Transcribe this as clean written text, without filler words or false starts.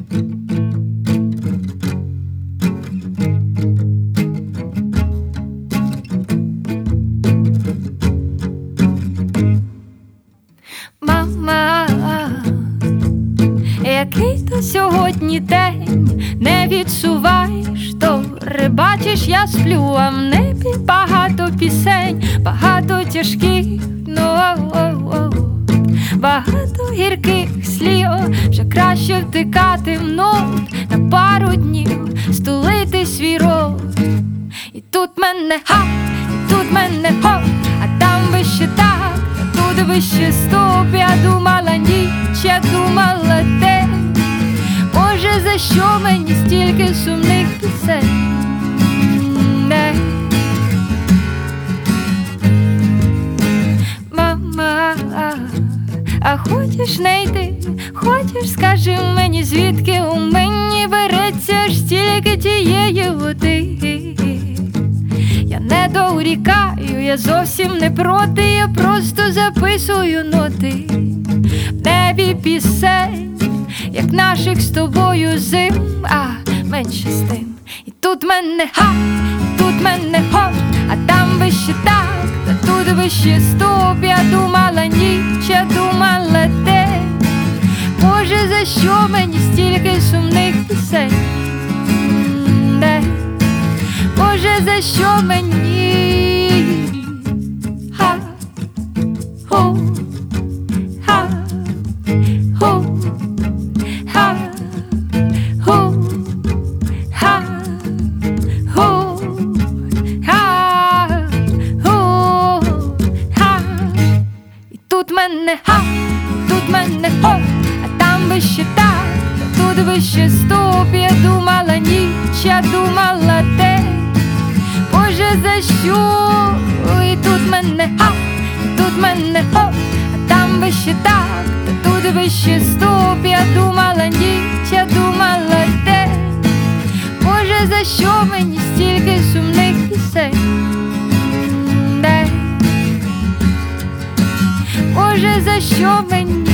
Мама, який то сьогодні день, не відсуваєш тори. Бачиш, я сплю, а в небі багато пісень, багато тяжких нот, багато гірких слів. Вже краще втикати в нот, на пару днів стулити свій рот. І тут мене ха, і тут мене хоп, а там вище так, а тут вище стоп. Я думала ніч, я думала день. Боже, за що мені стільки сумних пісень? Мама, а хочеш не йти? Хочеш, скажи мені, звідки у мені береться ж стільки тієї води? Я не дорікаю, я зовсім не проти, я просто записую ноти. В небі пісень, як наших з тобою зим, а менше з тим. І тут мене ха, і тут мене хоп, а там вище так, та тут вище стоп. Я думала ніч, я думала день. Боже, за що мені стільки сумних пісень? Боже, за що мені? Ха, хо, ха, хо, ха, хо, ха, хо, ха, хо, ха. І тут мене ха, і тут мене хоп, а там вище так, та тут вище стоп. Я думала ніч, я думала день. Боже, за що? І тут мене ха, і тут мене хоп, а там вище так, та тут вище стоп. Я думала ніч, я думала день. Боже, за що мені стільки сумних пісень? Боже, за що мені?